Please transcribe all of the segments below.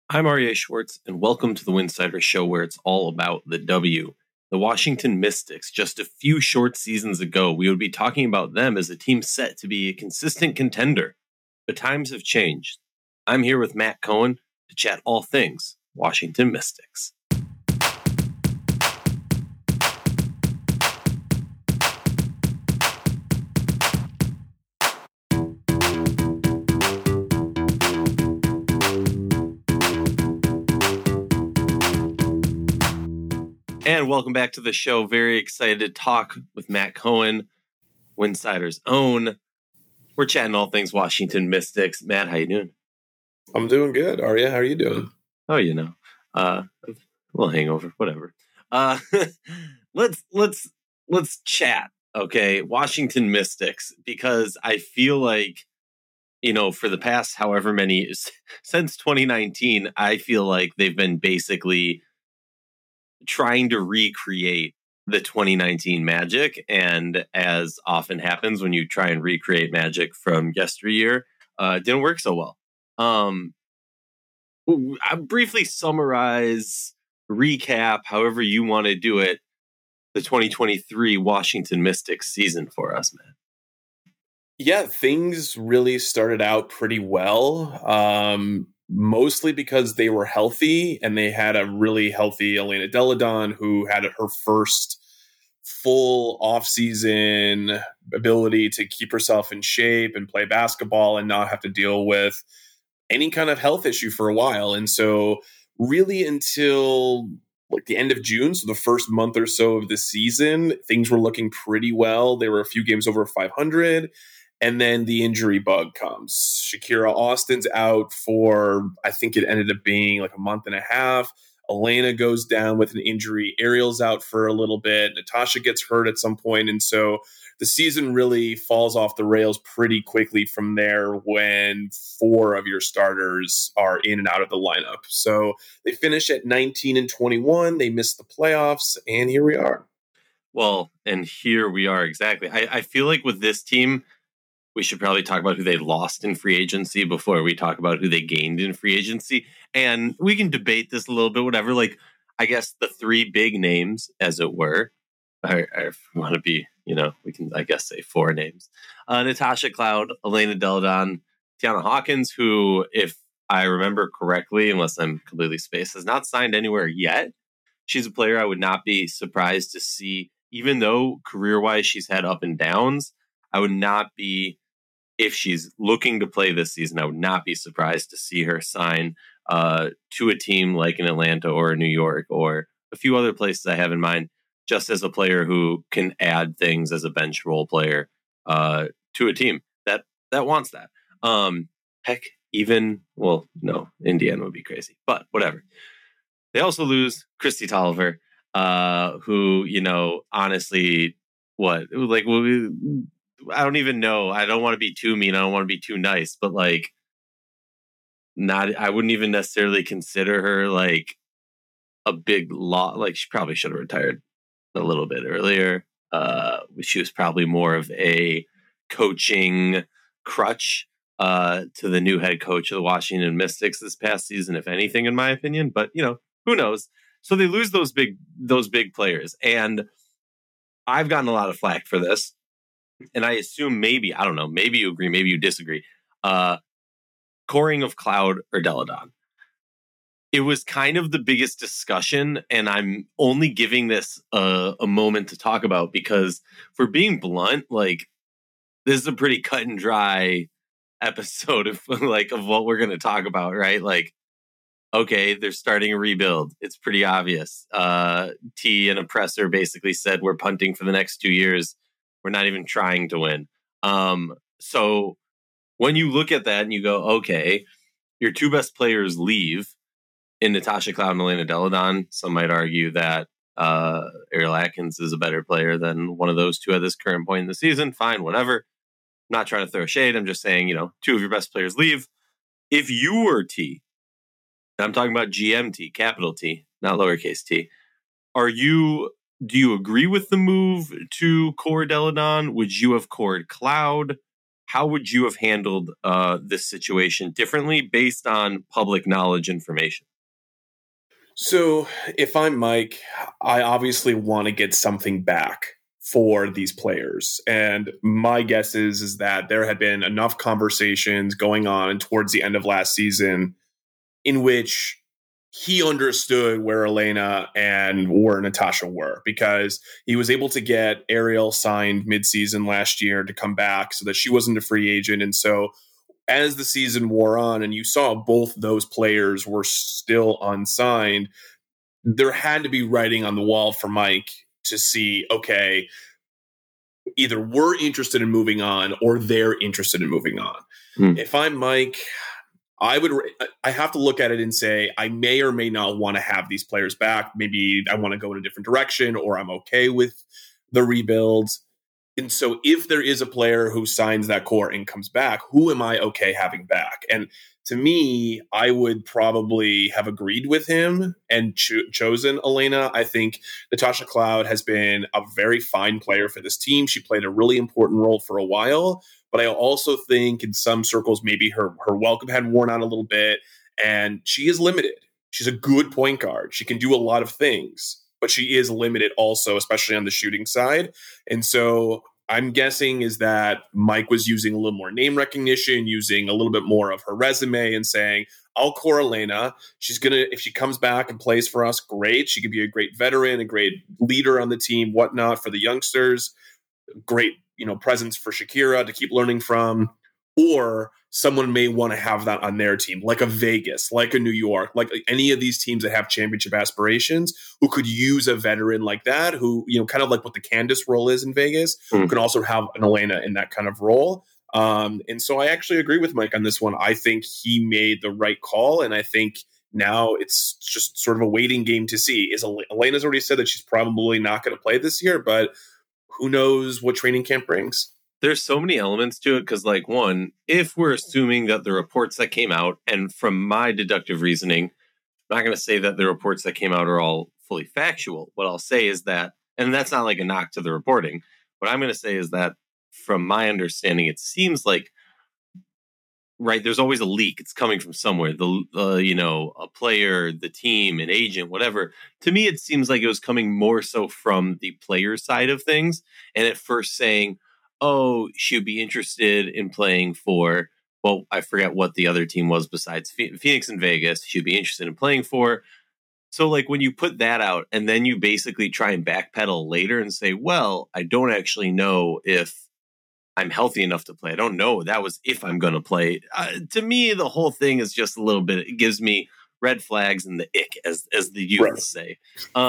I'm Aryeh Schwartz, and welcome to the Winsiders Show, where it's all about the W. The Washington Mystics. Just a few short seasons ago, we would be talking about them as a team set to be a consistent contender. But times have changed. I'm here with Matt Cohen to chat all things Washington Mystics. And welcome back to the show. Very excited to talk with Matt Cohen, Winsiders' own. We're chatting all things Washington Mystics. Matt, how you doing? I'm doing good. Aryeh, how are you doing? Oh, a little hangover, whatever. Let's chat, okay? Washington Mystics, because I feel like, for the past however many, since 2019, I feel like they've been basically trying to recreate the 2019 Magic. And as often happens when you try and recreate Magic from yesteryear, it didn't work so well. I'll briefly summarize, recap, however you want to do it, the 2023 Washington Mystics season for us, man. Yeah, things really started out pretty well, mostly because they were healthy and they had a really healthy Elena Delle Donne, who had her first full offseason ability to keep herself in shape and play basketball and not have to deal with any kind of health issue for a while. And so really until like the end of June, so the first month or so of the season, things were looking pretty well. There were a few games over 500. And then the injury bug comes. Shakira Austin's out for, I think it ended up being like a month and a half. Elena goes down with an injury. Ariel's out for a little bit. Natasha gets hurt at some point. And so the season really falls off the rails pretty quickly from there when 4 of your starters are in and out of the lineup. So they finish at 19-21. They miss the playoffs, and here we are. Well, and here we are exactly. I feel like with this team, we should probably talk about who they lost in free agency before we talk about who they gained in free agency. And we can debate this a little bit, whatever. Like, I guess the 3 big names, as it were, I want to be, we can, I guess, say 4 names. Natasha Cloud, Elena Delle Donne, Tiana Hawkins, who, if I remember correctly, unless I'm completely spaced, has not signed anywhere yet. She's a player I would not be surprised to see, even though career-wise she's had up and downs. I would not be, if she's looking to play this season, I would not be surprised to see her sign to a team like an Atlanta or a New York or a few other places I have in mind, just as a player who can add things as a bench role player to a team that wants that. Heck, even, no, Indiana would be crazy, but whatever. They also lose Kristi Toliver, who, honestly, I don't even know. I don't want to be too mean. I don't want to be too nice, but I wouldn't even necessarily consider her like a big lot. Like, she probably should have retired a little bit earlier. She was probably more of a coaching crutch to the new head coach of the Washington Mystics this past season, if anything, in my opinion. But who knows? So they lose those big players, and I've gotten a lot of flack for this. And I assume maybe you agree, maybe you disagree. Coring of Cloud or Delle Donne. It was kind of the biggest discussion, and I'm only giving this a moment to talk about because, for being blunt, this is a pretty cut and dry episode of what we're going to talk about, right? Okay, they're starting a rebuild. It's pretty obvious. T and Oppressor basically said we're punting for the next 2 years. We're not even trying to win. So when you look at that and you go, okay, your 2 best players leave in Natasha Cloud and Elena Delle Donne. Some might argue that Ariel Atkins is a better player than one of those 2 at this current point in the season. Fine, whatever. I'm not trying to throw shade. I'm just saying, 2 of your best players leave. If you were T, and I'm talking about GMT, capital T, not lowercase t, do you agree with the move to core Delle Donne? Would you have cored Cloud? how would you have handled this situation differently based on public knowledge information? So if I'm Mike, I obviously want to get something back for these players. And my guess is that there had been enough conversations going on towards the end of last season in which he understood where Elena and where Natasha were, because he was able to get Ariel signed midseason last year to come back so that she wasn't a free agent. And so as the season wore on and you saw both those players were still unsigned, there had to be writing on the wall for Mike to see, okay, either we're interested in moving on or they're interested in moving on. If I'm Mike, I have to look at it and say, I may or may not want to have these players back. Maybe I want to go in a different direction, or I'm okay with the rebuilds. And so if there is a player who signs that core and comes back, who am I okay having back? And to me, I would probably have agreed with him and chosen Elena. I think Natasha Cloud has been a very fine player for this team. She played a really important role for a while, but I also think in some circles, maybe her welcome had worn out a little bit, and she is limited. She's a good point guard. She can do a lot of things, but she is limited also, especially on the shooting side. And so I'm guessing is that Mike was using a little more name recognition, using a little bit more of her resume and saying, I'll core Elena. She's going to, if she comes back and plays for us, great. She could be a great veteran, a great leader on the team, whatnot for the youngsters. Great, presence for Shakira to keep learning from. Or someone may want to have that on their team, like a Vegas, like a New York, like any of these teams that have championship aspirations, who could use a veteran like that, who, kind of like what the Candace role is in Vegas, who can also have an Elena in that kind of role. And so I actually agree with Mike on this one. I think he made the right call. And I think now it's just sort of a waiting game to see. Elena's already said that she's probably not going to play this year, but who knows what training camp brings. There's so many elements to it because, one, if we're assuming that the reports that came out, and from my deductive reasoning, I'm not going to say that the reports that came out are all fully factual. What I'll say is that, and that's not like a knock to the reporting, what I'm going to say is that from my understanding, it seems like, right, there's always a leak. It's coming from somewhere. A player, the team, an agent, whatever. To me, it seems like it was coming more so from the player side of things. And at first saying, oh, she'd be interested in playing for, well, I forget what the other team was besides Phoenix and Vegas. She'd be interested in playing for. So when you put that out and then you basically try and backpedal later and say, well, I don't actually know if I'm healthy enough to play. I don't know. That was if I'm going to play. To me, the whole thing is just a little bit, it gives me red flags and the ick, as the youth say.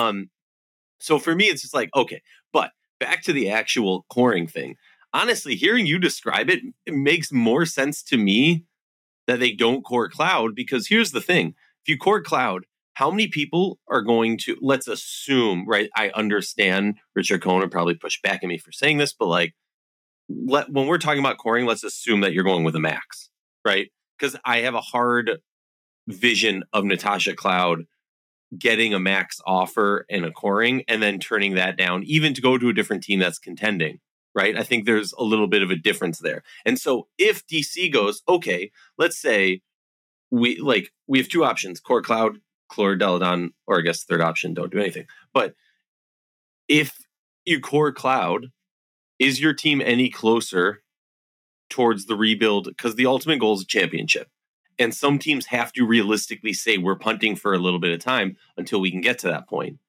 So for me, it's just okay. But back to the actual coring thing. Honestly, hearing you describe it, it makes more sense to me that they don't core Cloud, because here's the thing. If you core Cloud, how many people are going to, let's assume, right? I understand Richard Cohen would probably push back at me for saying this, but when we're talking about coring, let's assume that you're going with a max, right? Because I have a hard vision of Natasha Cloud getting a max offer and a coring and then turning that down, even to go to a different team that's contending, right? I think there's a little bit of a difference there. And so if DC goes, okay, let's say we have two options, core Cloud, Clore Deladon, or I guess third option, don't do anything. But if you core Cloud, is your team any closer towards the rebuild? Because the ultimate goal is a championship. And some teams have to realistically say we're punting for a little bit of time until we can get to that point.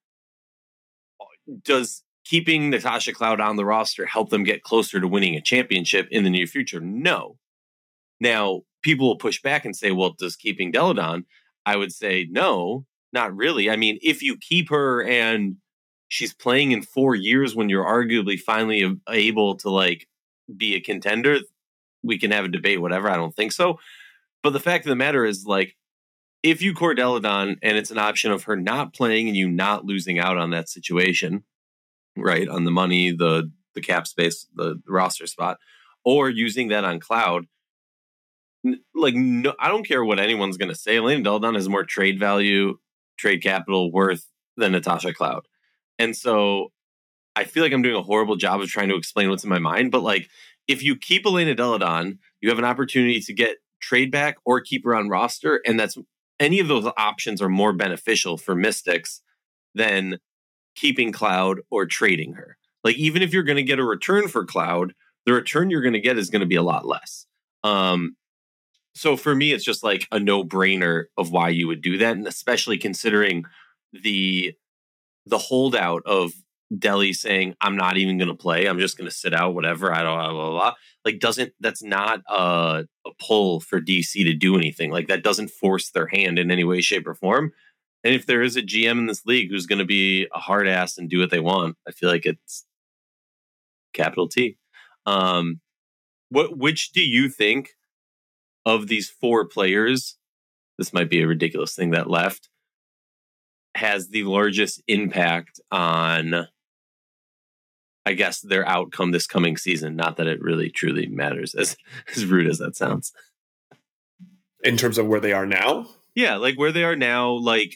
Does keeping Natasha Cloud on the roster help them get closer to winning a championship in the near future? No. Now, people will push back and say, well, does keeping Deladon? I would say no, not really. I mean, if you keep her and she's playing in 4 years when you're arguably finally able to be a contender, we can have a debate, whatever. I don't think so. But the fact of the matter is, if you core Deladon and it's an option of her not playing and you not losing out on that situation, right, on the money, the cap space, the roster spot, or using that on Cloud, no, I don't care what anyone's going to say. Elena Deladon has more trade value, trade capital worth than Natasha Cloud. And so I feel like I'm doing a horrible job of trying to explain what's in my mind, but if you keep Elena Deladon, you have an opportunity to get trade back or keep her on roster. And that's any of those options are more beneficial for Mystics than keeping Cloud or trading her. Like, even if you're going to get a return for Cloud, the return you're going to get is going to be a lot less. So for me, it's just like a no-brainer of why you would do that. And especially considering the holdout of Delhi saying, I'm not even going to play. I'm just going to sit out, whatever. I don't blah, blah, blah. Like, that's not a pull for DC to do anything. Like, that doesn't force their hand in any way, shape, or form. And if there is a GM in this league who's going to be a hard ass and do what they want, I feel like it's capital T. Which do you think of these 4 players, this might be a ridiculous thing that left, has the largest impact on, I guess, their outcome this coming season? Not that it really truly matters, as rude as that sounds. In terms of where they are now? Yeah, like where they are now,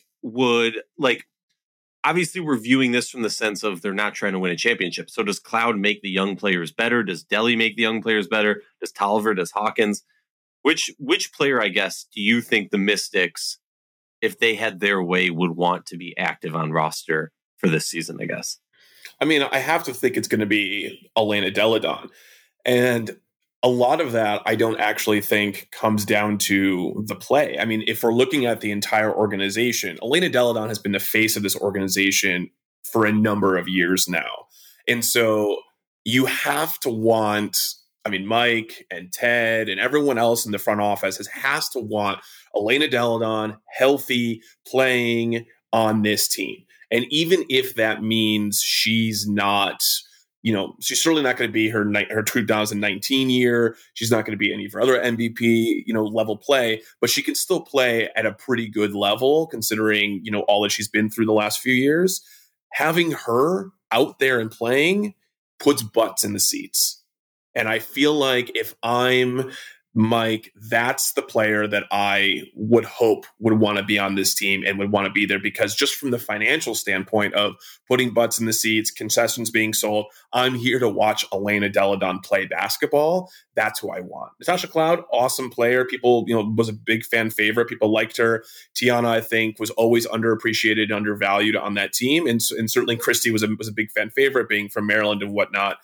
obviously we're viewing this from the sense of they're not trying to win a championship. So does Cloud make the young players better? Does Delhi make the young players better? Does Tolliver? Does Hawkins? Which player, I guess, do you think the Mystics, if they had their way, would want to be active on roster for this season, I guess? I mean, I have to think it's going to be Elena Deladon. And a lot of that, I don't actually think comes down to the play. I mean, if we're looking at the entire organization, Elena Deladon has been the face of this organization for a number of years now. And so you have to want, I mean, Mike and Ted and everyone else in the front office has to want Elena Deladon healthy, playing on this team. And even if that means she's not, she's certainly not going to be her 2019 year. She's not going to be any of her other MVP, level play, but she can still play at a pretty good level considering, all that she's been through the last few years. Having her out there and playing puts butts in the seats. And I feel like if I'm Mike, that's the player that I would hope would want to be on this team and would want to be there, because just from the financial standpoint of putting butts in the seats, concessions being sold, I'm here to watch Elena Deladon play basketball. That's who I want. Natasha Cloud, awesome player. People, was a big fan favorite. People liked her. Tiana, I think, was always underappreciated, undervalued on that team. And certainly Christy was a big fan favorite, being from Maryland and whatnot.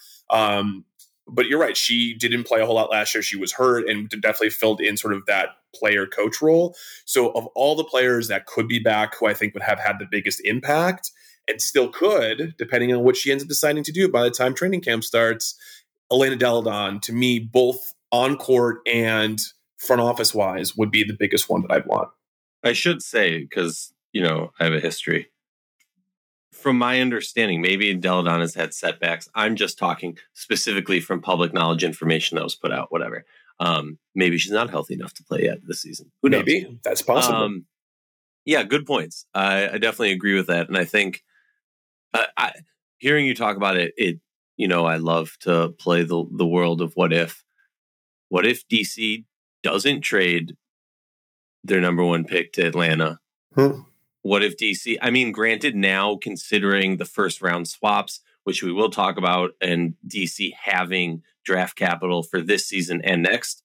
But you're right. She didn't play a whole lot last year. She was hurt and definitely filled in sort of that player coach role. So of all the players that could be back, who I think would have had the biggest impact and still could, depending on what she ends up deciding to do by the time training camp starts, Elena Deladon, to me, both on court and front office wise, would be the biggest one that I'd want. I should say, because, I have a history. From my understanding, maybe Deladon has had setbacks. I'm just talking specifically from public knowledge information that was put out, whatever. Maybe she's not healthy enough to play yet this season. Who knows? Maybe. That's possible. Yeah, good points. I definitely agree with that. And I think hearing you talk about it, I love to play the world of what if. What if DC doesn't trade their number 1 pick to Atlanta? What if DC, granted, now considering the first round swaps, which we will talk about, and DC having draft capital for this season and next,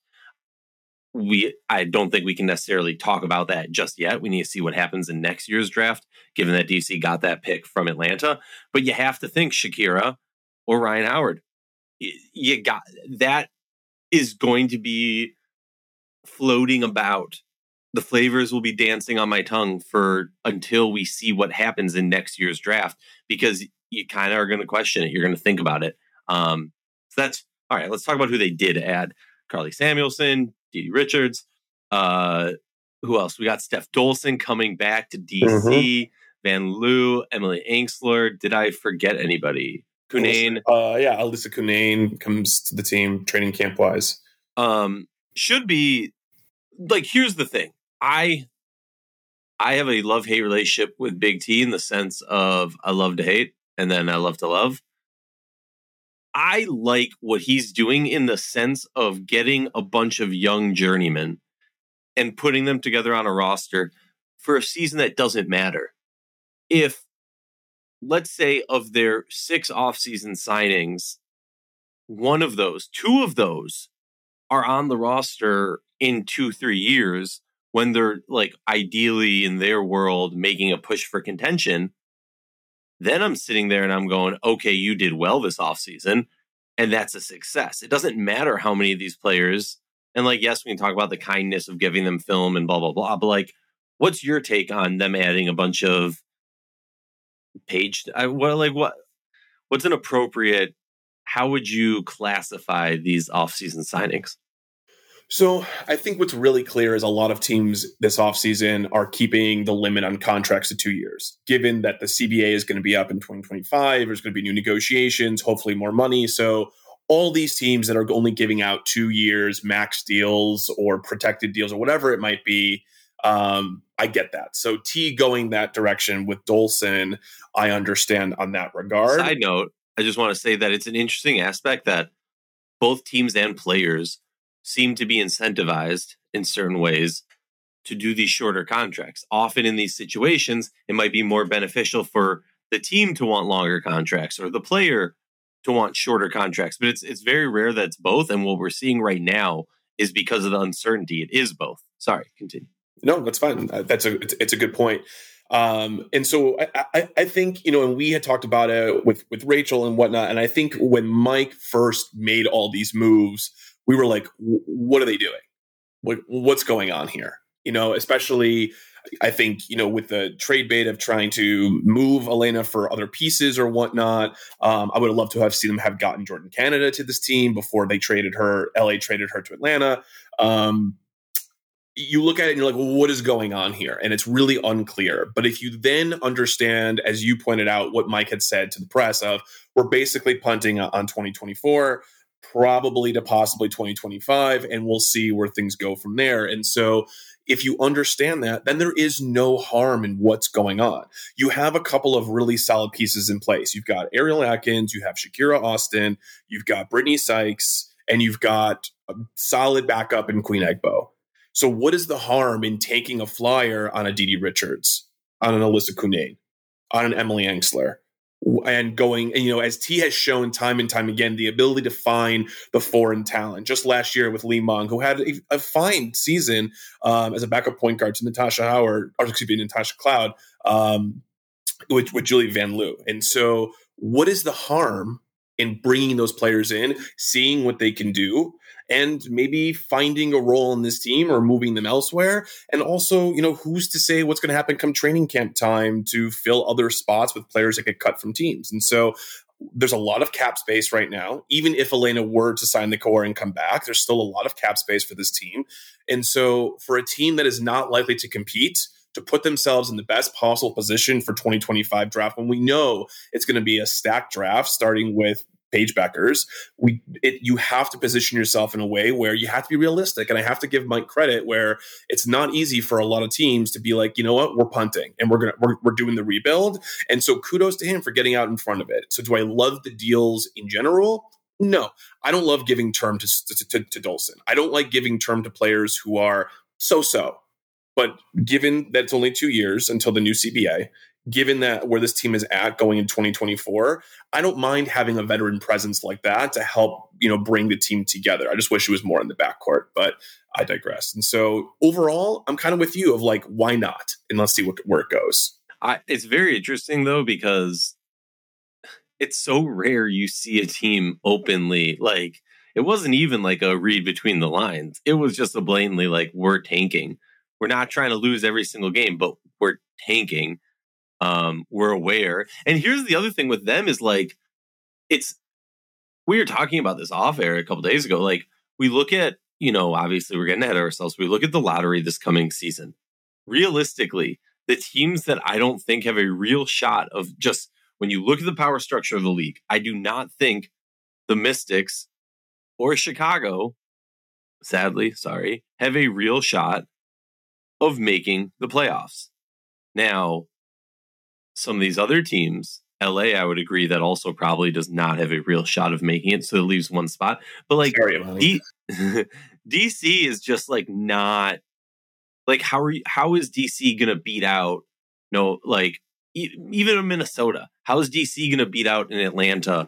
I don't think we can necessarily talk about that just yet. We need to see what happens in next year's draft, given that DC got that pick from Atlanta. But you have to think Shakira or Ryan Howard. You got that is going to be floating about. The flavors will be dancing on my tongue until we see what happens in next year's draft, because you kind of are going to question it. You're going to think about it. So that's all right. Let's talk about who they did add. Carly Samuelson, Dee Richards. Who else? We got Steph Dolson coming back to DC. Van Loo, Emily Angsler. Did I forget anybody? Cunane. Alyssa Cunane comes to the team training camp wise. Should be like, here's the thing. I have a love-hate relationship with Big T in the sense of I love to hate and then I love to love. I like what he's doing in the sense of getting a bunch of young journeymen and putting them together on a roster for a season that doesn't matter. If, let's say, of their 6 offseason signings, one of those, two of those are on the roster in 2-3 years when they're like ideally in their world making a push for contention, then I'm sitting there and I'm going, okay, you did well this offseason, and that's a success. It doesn't matter how many of these players, and like, yes, we can talk about the kindness of giving them film and blah, blah, blah, but like, what's your take on them adding a bunch of what's an appropriate, how would you classify these offseason signings? So I think what's really clear is a lot of teams this offseason are keeping the limit on contracts to 2 years, given that the CBA is going to be up in 2025. There's going to be new negotiations, hopefully more money. So all these teams that are only giving out 2 years, max deals or protected deals or whatever it might be, I get that. So T going that direction with Dolson, I understand on that regard. Side note, I just want to say that it's an interesting aspect that both teams and players seem to be incentivized in certain ways to do these shorter contracts. Often in these situations, it might be more beneficial for the team to want longer contracts or the player to want shorter contracts. But it's very rare that it's both. And what we're seeing right now is because of the uncertainty. It is both. Sorry, continue. No, that's fine. It's a good point. And so I think, and we had talked about it with Rachel and whatnot. And I think when Mike first made all these moves, we were like, what are they doing? What's going on here? Especially I think, with the trade bait of trying to move Elena for other pieces or whatnot. I would have loved to have seen them have gotten Jordan Canada to this team before they traded her. LA traded her to Atlanta. You look at it and you're like, well, what is going on here? And it's really unclear. But if you then understand, as you pointed out, what Mike had said to the press of, we're basically punting on 2024, probably to possibly 2025, and we'll see where things go from there. And so if you understand that, then there is no harm in what's going on. You have a couple of really solid pieces in place. You've got Ariel Atkins, you have Shakira Austin, you've got Brittany Sykes, and you've got a solid backup in Queen Egbo. So what is the harm in taking a flyer on a Didi Richards, on an Alyssa Cunane, on an Emily Engsler, and going, as T has shown time and time again, the ability to find the foreign talent. Just last year with Lee Mong, who had a fine season as a backup point guard to Natasha Cloud, with Julie Van Loo. And so what is the harm in bringing those players in, seeing what they can do, and maybe finding a role in this team or moving them elsewhere? And also, who's to say what's going to happen come training camp time to fill other spots with players that get cut from teams? And so there's a lot of cap space right now. Even if Elena were to sign the core and come back, there's still a lot of cap space for this team. And so for a team that is not likely to compete, to put themselves in the best possible position for 2025 draft, when we know it's going to be a stacked draft starting with Paige Bueckers, you have to position yourself in a way where you have to be realistic. And I have to give Mike credit where it's not easy for a lot of teams to be like, you know what, we're punting and we're doing the rebuild. And so kudos to him for getting out in front of it. So do I love the deals in general? No, I don't love giving term to Dolson. I don't like giving term to players who are so-so. But given that it's only 2 years until the new CBA, given that where this team is at going in 2024, I don't mind having a veteran presence like that to help, bring the team together. I just wish it was more in the backcourt, but I digress. And so overall, I'm kind of with you of like, why not? And let's see where it goes. It's very interesting though, because it's so rare you see a team openly, like, it wasn't even like a read between the lines. It was just a blatantly like, we're tanking. We're not trying to lose every single game, but we're tanking. We're aware. And here's the other thing with them is like, we were talking about this off air a couple days ago. Like, we look at, obviously we're getting ahead of ourselves. We look at the lottery this coming season. Realistically, the teams that I don't think have a real shot of, just when you look at the power structure of the league, I do not think the Mystics or Chicago, sadly, have a real shot of making the playoffs. Now, some of these other teams, LA, I would agree that also probably does not have a real shot of making it, so it leaves one spot. But like DC is just like not like, how is DC gonna beat out even in Minnesota? How is DC gonna beat out in Atlanta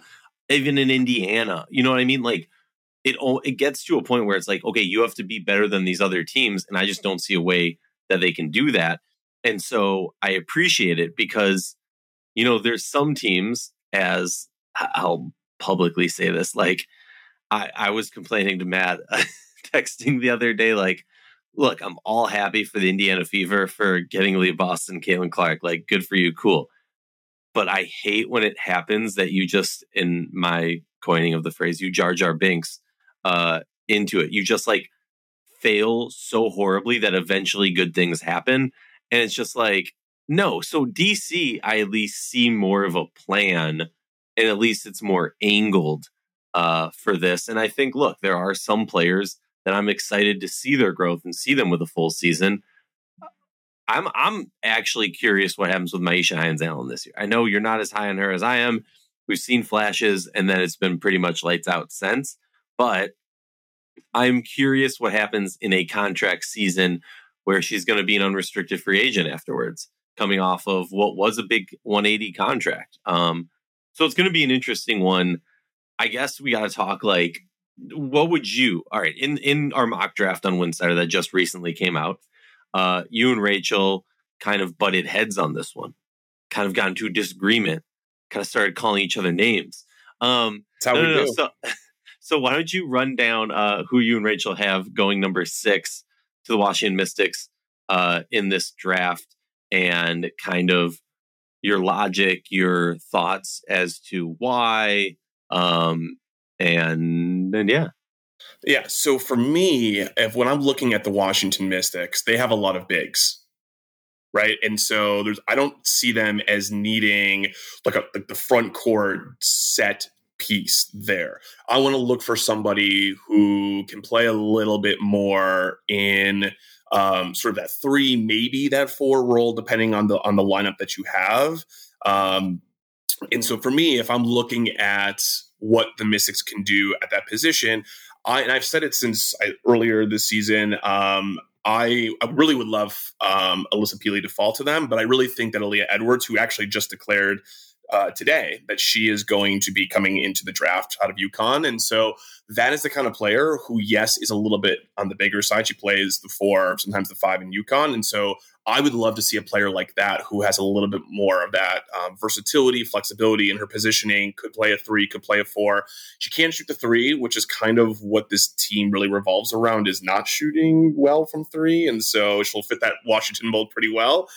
even in Indiana. You know what I mean? Like it gets to a point where it's like, okay, you have to be better than these other teams, and I just don't see a way that they can do that. And so I appreciate it because, there's some teams, as I'll publicly say this, like I was complaining to Matt, texting the other day, like, look, I'm all happy for the Indiana Fever for getting Leah Boston, Caitlin Clark, like, good for you, cool. But I hate when it happens that you just, in my coining of the phrase, you Jar Jar Binks into it. You just like fail so horribly that eventually good things happen. And it's just like, no. So DC, I at least see more of a plan, and at least it's more angled for this. And I think, look, there are some players that I'm excited to see their growth and see them with a full season. I'm actually curious what happens with Myisha Hines-Allen this year. I know you're not as high on her as I am. We've seen flashes, and then it's been pretty much lights out since. But I'm curious what happens in a contract season where she's going to be an unrestricted free agent afterwards, coming off of what was a big 180 contract. So it's going to be an interesting one. I guess we got to talk, like, what would you, all right, in our mock draft on Winsider that just recently came out, you and Rachel kind of butted heads on this one, kind of got into a disagreement, kind of started calling each other names. That's how we do. So why don't you run down who you and Rachel have going number 6 to the Washington Mystics in this draft, and kind of your logic, your thoughts as to why, and yeah. Yeah, so for me, when I'm looking at the Washington Mystics, they have a lot of bigs, right? And so I don't see them as needing like the front court set piece there. I want to look for somebody who can play a little bit more in sort of that 3, maybe that 4 role, depending on the lineup that you have. And so for me, if I'm looking at what the Mystics can do at that position, and I've said it since earlier this season, I really would love Alyssa Peely to fall to them, but I really think that Aaliyah Edwards, who actually just declared today that she is going to be coming into the draft out of UConn. And so that is the kind of player who, yes, is a little bit on the bigger side. She plays the 4, sometimes the 5 in UConn. And so I would love to see a player like that who has a little bit more of that versatility, flexibility in her positioning, could play a 3, could play a 4. She can't shoot the 3, which is kind of what this team really revolves around, is not shooting well from 3. And so she'll fit that Washington mold pretty well.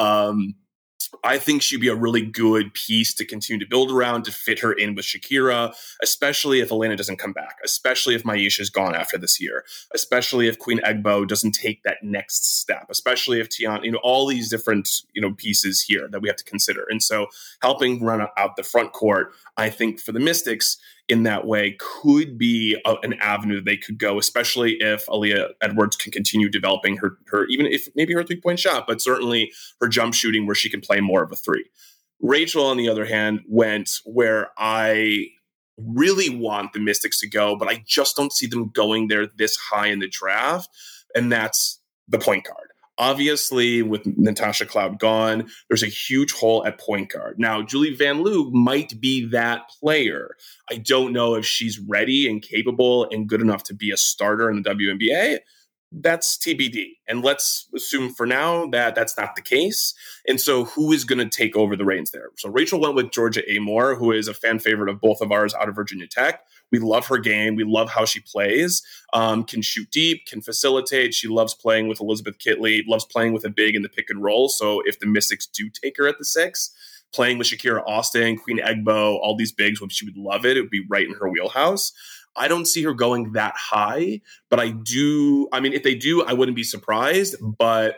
I think she'd be a really good piece to continue to build around, to fit her in with Shakira, especially if Elena doesn't come back, especially if Myisha's gone after this year, especially if Queen Egbo doesn't take that next step, especially if Tiana, all these different, pieces here that we have to consider. And so helping run out the front court, I think for the Mystics in that way could be an avenue that they could go, especially if Aaliyah Edwards can continue developing her, even if maybe her 3-point shot, but certainly her jump shooting where she can play more of a 3. Rachel, on the other hand, went where I really want the Mystics to go, but I just don't see them going there this high in the draft, and that's the point guard. Obviously, with Natasha Cloud gone, there's a huge hole at point guard. Now, Julie Van Loo might be that player. I don't know if she's ready and capable and good enough to be a starter in the WNBA. That's TBD. And let's assume for now that that's not the case. And so who is going to take over the reins there? So Rachel went with Georgia Amore, who is a fan favorite of both of ours out of Virginia Tech. We love her game. We love how she plays, can shoot deep, can facilitate. She loves playing with Elizabeth Kitley, loves playing with a big in the pick and roll. So if the Mystics do take her at the 6, playing with Shakira Austin, Queen Egbo, all these bigs, she would love it. It would be right in her wheelhouse. I don't see her going that high, but I do. I mean, if they do, I wouldn't be surprised, but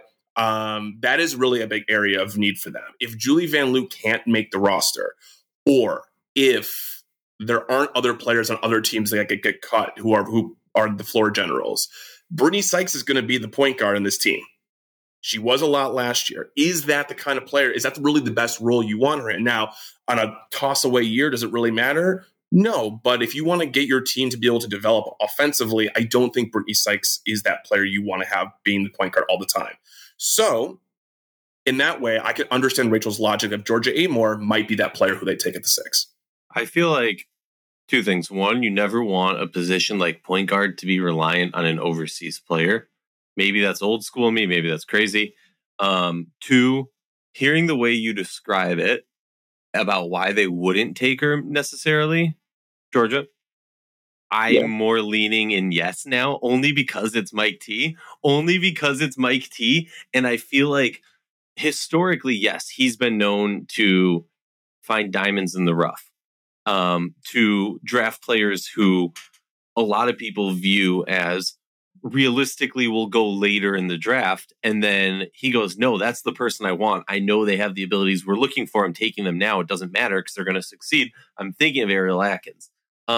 that is really a big area of need for them. If Julie Van Loo can't make the roster, or if there aren't other players on other teams that could get cut who are the floor generals, Brittany Sykes is going to be the point guard on this team. She was a lot last year. Is that the kind of player? Is that really the best role you want her in? Now, on a toss-away year, does it really matter? No, but if you want to get your team to be able to develop offensively, I don't think Brittany Sykes is that player you want to have being the point guard all the time. So, in that way, I can understand Rachel's logic of Georgia Amore might be that player who they take at the 6. I feel like Two things. One, you never want a position like point guard to be reliant on an overseas player. Maybe that's old school me. Maybe that's crazy. Two, hearing the way you describe it about why they wouldn't take her necessarily, Georgia, I'm more leaning in yes now, only because it's Mike T. Only because it's Mike T. And I feel like historically, yes, he's been known to find diamonds in the rough, to draft players who a lot of people view as realistically will go later in the draft. And then he goes, no, that's the person I want. I know they have the abilities we're looking for. I'm taking them now. It doesn't matter because they're going to succeed. I'm thinking of Ariel Atkins.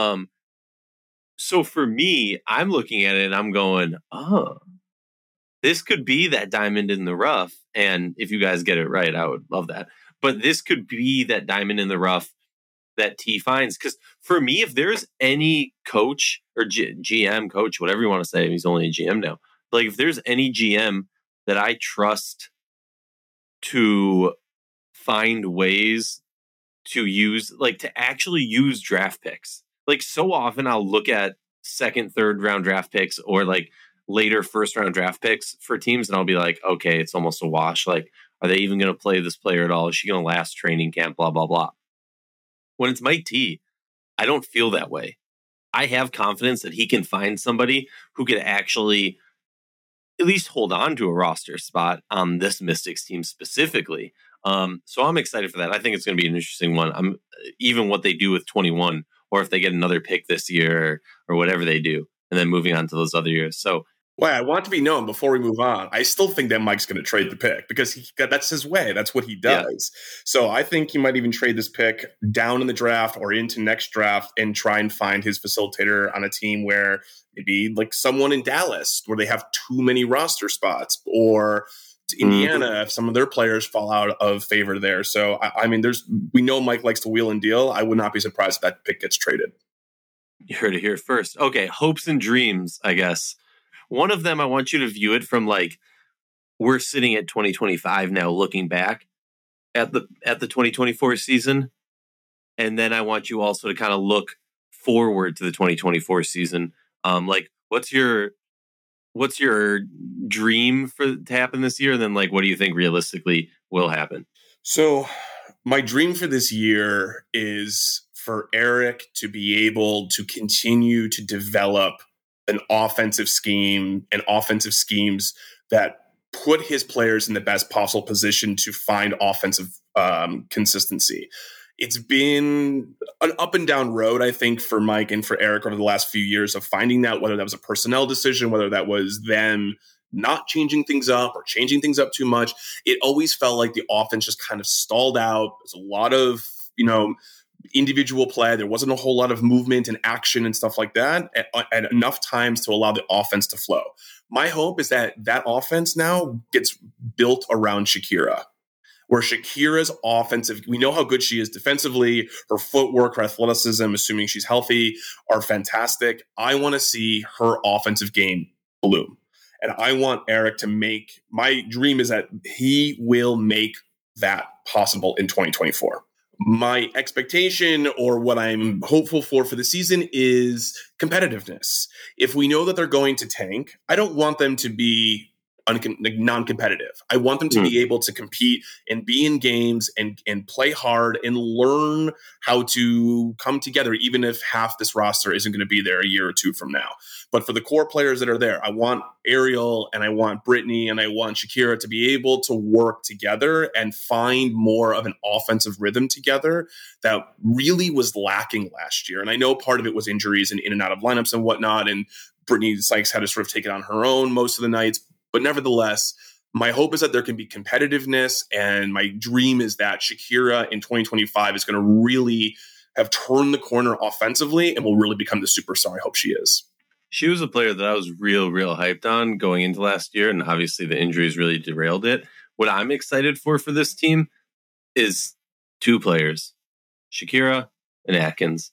So for me, I'm looking at it and I'm going, oh, this could be that diamond in the rough. And if you guys get it right, I would love that. But this could be that diamond in the rough that T finds. Because for me, if there's any coach or GM coach, whatever you want to say, he's only a GM now. But like if there's any GM that I trust to find ways to use, like to actually use draft picks. Like so often I'll look at second, third round draft picks or like later first round draft picks for teams. And I'll be like, okay, it's almost a wash. Like, are they even going to play this player at all? Is she going to last training camp? Blah, blah, blah. When it's Mike T, I don't feel that way. I have confidence that he can find somebody who could actually at least hold on to a roster spot on this Mystics team specifically. So I'm excited for that. I think it's going to be an interesting one. Even what they do with 21, or if they get another pick this year or whatever they do, and then moving on to those other years. So, well, I want to be known before we move on. I still think that Mike's going to trade the pick because that's his way. That's what he does. Yeah. So I think he might even trade this pick down in the draft or into next draft and try and find his facilitator on a team where maybe like someone in Dallas where they have too many roster spots, or to Indiana if some of their players fall out of favor there. So I mean, we know Mike likes to wheel and deal. I would not be surprised if that pick gets traded. You heard it here first. Okay, hopes and dreams, I guess. One of them, I want you to view it from like, we're sitting at 2025 now, looking back at the 2024 season. And then I want you also to kind of look forward to the 2024 season. Like, what's your dream to happen this year? And then like, what do you think realistically will happen? So my dream for this year is for Eric to be able to continue to develop an offensive scheme and offensive schemes that put his players in the best possible position to find offensive consistency. It's been an up and down road, I think, for Mike and for Eric over the last few years of finding out whether that was a personnel decision, whether that was them not changing things up or changing things up too much. It always felt like the offense just kind of stalled out. There's a lot of, individual play. There wasn't a whole lot of movement and action and stuff like that at enough times to allow the offense to flow. My hope is that offense now gets built around Shakira, where Shakira's offensive, we know how good she is defensively, her footwork, her athleticism, assuming she's healthy, are fantastic. I want to see her offensive game bloom. And I want Eric to my dream is that he will make that possible in 2024. My expectation, or what I'm hopeful for the season, is competitiveness. If we know that they're going to tank, I don't want them to be non-competitive. I want them to be able to compete and be in games and play hard and learn how to come together, even if half this roster isn't going to be there a year or two from now. But for the core players that are there, I want Ariel and I want Brittany and I want Shakira to be able to work together and find more of an offensive rhythm together that really was lacking last year. And I know part of it was injuries and in and out of lineups and whatnot. And Brittany Sykes had to sort of take it on her own most of the nights. But nevertheless, my hope is that there can be competitiveness. And my dream is that Shakira in 2025 is going to really have turned the corner offensively and will really become the superstar I hope she is. She was a player that I was real hyped on going into last year. And obviously the injuries really derailed it. What I'm excited for this team is two players, Shakira and Atkins.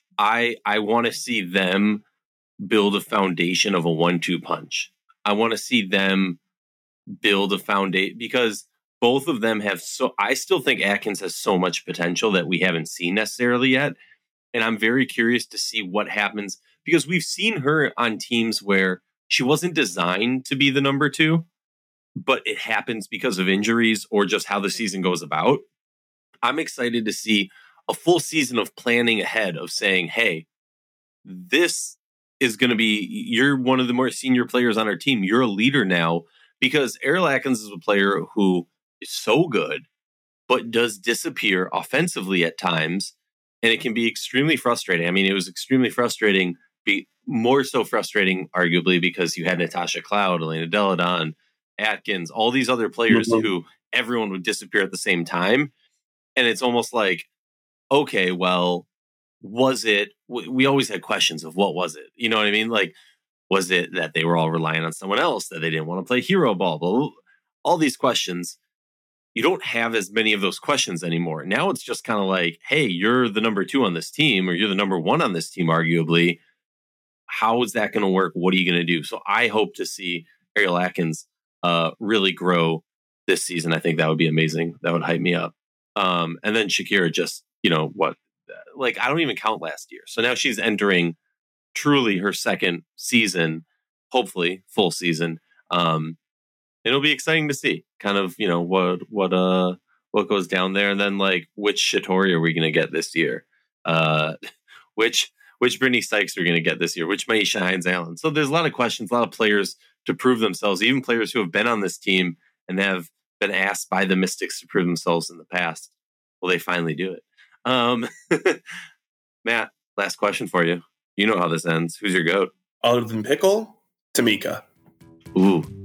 I want to see them build a foundation of a 1-2 punch. I want to see them build a foundation because both of them have I still think Atkins has so much potential that we haven't seen necessarily yet. And I'm very curious to see what happens because we've seen her on teams where she wasn't designed to be the number 2, but it happens because of injuries or just how the season goes about. I'm excited to see a full season of planning ahead of saying, hey, this is going to be, you're one of the more senior players on our team. You're a leader now, because Ariel Atkins is a player who is so good, but does disappear offensively at times. And it can be extremely frustrating. I mean, it was extremely frustrating, more so frustrating, arguably, because you had Natasha Cloud, Elena Delle Donne, Atkins, all these other players who everyone would disappear at the same time. And it's almost like, okay, well, was it, we always had questions of what was it? You know what I mean? Like, was it that they were all relying on someone else, that they didn't want to play hero ball? Blah, blah, blah. All these questions. You don't have as many of those questions anymore. Now it's just kind of like, hey, you're the number 2 on this team, or you're the number 1 on this team, arguably. How is that going to work? What are you going to do? So I hope to see Ariel Atkins really grow this season. I think that would be amazing. That would hype me up. And then Shakira just, I don't even count last year. So now she's entering truly her second season, hopefully full season. It'll be exciting to see kind of, what goes down there. And then which Shatori are we going to get this year? Which Brittany Sykes are going to get this year? Which Maisha Hines-Allen? So there's a lot of questions, a lot of players to prove themselves, even players who have been on this team and have been asked by the Mystics to prove themselves in the past. Will they finally do it? Matt, last question for you. You know how this ends. Who's your GOAT? Other than Pickle, Tamika. Ooh.